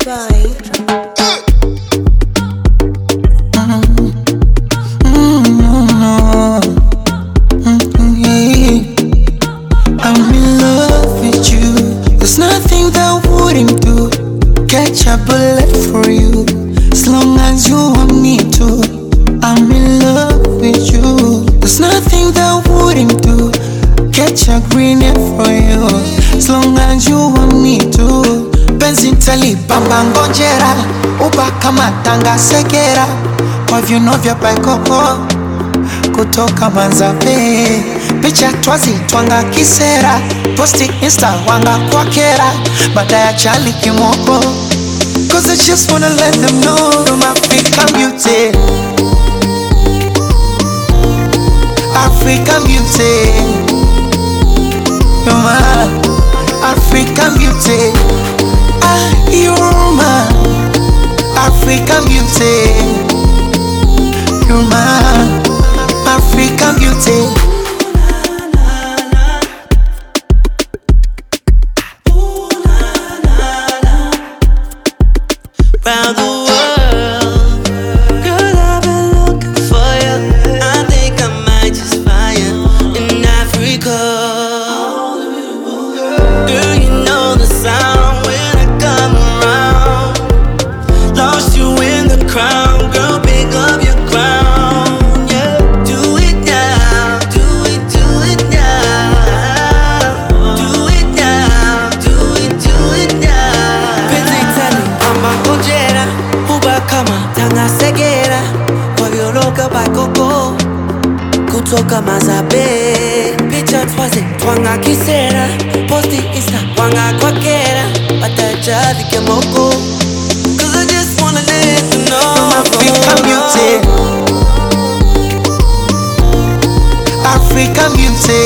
by I'm in love with you. There's nothing that wouldn't do. Catch a bullet for you, as long as you want me to. I'm in love with you. There's nothing that wouldn't do. Catch a green hair for you, as long as you want me to. Penzi ntali bamba ngonjera, uba kama tanga sekera, kwa viuno vya paikoko kutoka Manzabe. Picha twazi twanga kisera, posti insta wanga kwa kera, baada ya chali kimoko. Cause I just wanna let them know I'm African beauty, African beauty. You're my African beauty. Ah, you're my African beauty. You're my African beauty. Round the world, girl, I've been looking for you. I think I might just find you in Africa. Girl, you know the sound when I come around. Lost you in the crowd, girl, pick up your crown. Yeah, do it now, do it now. Do it now, do it now. Penzi tali mama ngojera, uba kama tanga segera, kwa violoka paikoko kutoka Manzabe. Picha twaze twanga kisera, posti insta wanga kwa kera, bataja vike moko. Cause I just wanna let you know African beauty, African beauty.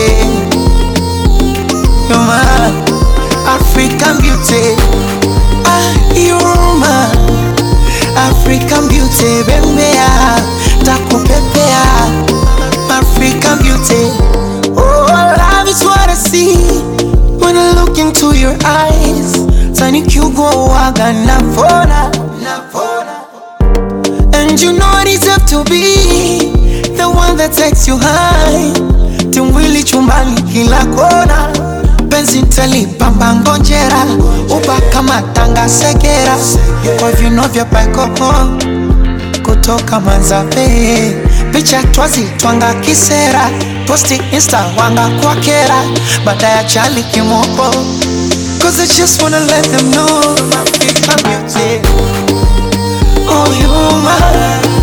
You're my African beauty. Ah, you're my African beauty. Bembea, takupepea, African beauty. Oh, love is what I see when I look into your eyes. Tani kyugo waga navona. And you know I deserve to be the one that takes you high. Timwili chumbani kila kona. Penzi ntali bamba ngonjera, uba kama tanga segera, kwa viuno vya paikoko kutoka Manzabe. Picha twazi twanga kisera, posti insta wanga kwa kera, baada ya chali kimoko. Cause I just wanna let them know I'm African beauty. Oh, you're my